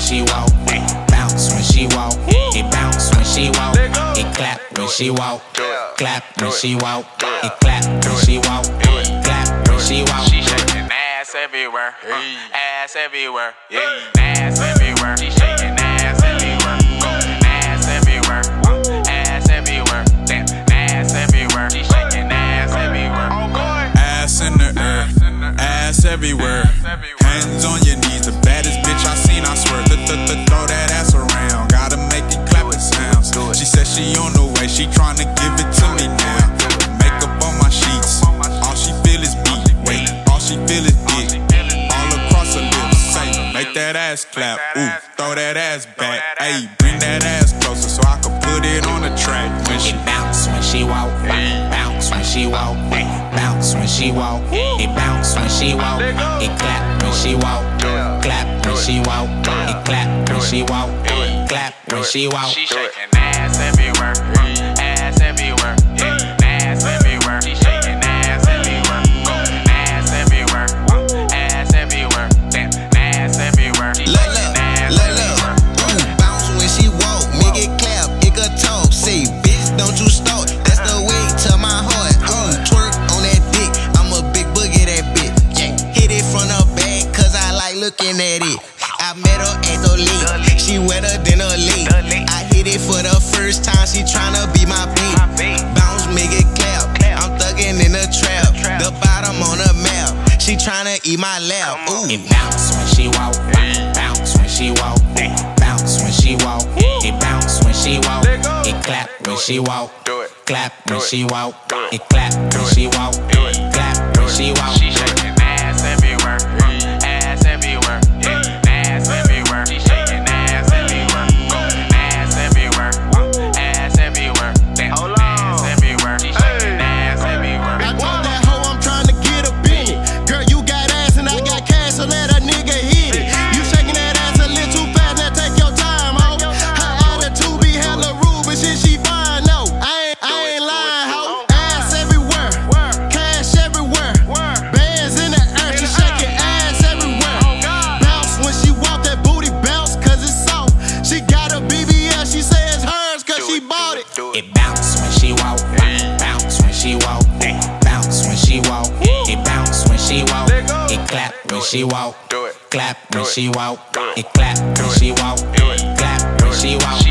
she walk, bounce when she walk, it bounce when she walk, it clap when she walk, clap when she walk, it clap when she walk, clap when she walk. She shaking ass everywhere, ass everywhere, ass everywhere. She shaking ass everywhere, ass everywhere, ass everywhere, ass everywhere. She shaking ass everywhere. Ass in the air, ass everywhere. Hands on your knees, the baddest bitch I seen, I swear. Throw that ass around, gotta make it clap and sounds. She said she on the way, she tryna give it to me now. Makeup on my sheets, all she feel is me. Wait, all she feel is dick, all across her lips. Say, make that ass clap, ooh, throw that ass back. Ayy, bring that ass closer so I can put it on the track. When she bounce when she walk, bounce when she walk, bounce when she walk, it bounce when she walk, it clap when she walk, clap when she walk, it clap when she walk, clap when she walk. She shaking ass everywhere, ass everywhere, ass everywhere. She shaking ass everywhere, ass everywhere, ass everywhere, ass everywhere. Look, bounce when she walk, make it clap, it could talk. Say, bitch, don't you stop, that's the way to my heart. Twerk on that dick, I'm a big boogie that bitch. Hit it from the back, cause I like looking at it. I met her at the lake, she wetter than a lake. I hit it for the first time, she tryna be my bait. Bounce, make it clap, I'm thuggin' in the trap. The bottom on the map, she tryna eat my lap. Ooh. It bounce when she walk, bounce when she walk, bounce when she walk, it bounce when she walk, it clap when she walk, clap when she walk, it clap when she walk, clap when she walk. She shaking ass everywhere, ass everywhere, ass everywhere. She shaking ass everywhere, ass everywhere, ass everywhere, ass everywhere. She shaking ass everywhere. I told that hoe I'm tryna get up in it. Girl, you got ass and I got cash, so let a nigga hit it. You shaking that ass a little too fast, now take your time, ho. Her attitude be hella rude, but shit she fine, no. I ain't lying, ho. Ass everywhere, cash everywhere, bands in the air, she shaking ass everywhere. Bounce when she walk, that booty bounce, cause it's soft. She got a BBL, she say it's hers, cause she bought it. It bounce when she walk, bounce when she walk, bounce when she walk, it bounce when she walk, it clap when she walk, clap when she walk, it clap when she walk, clap when she walk.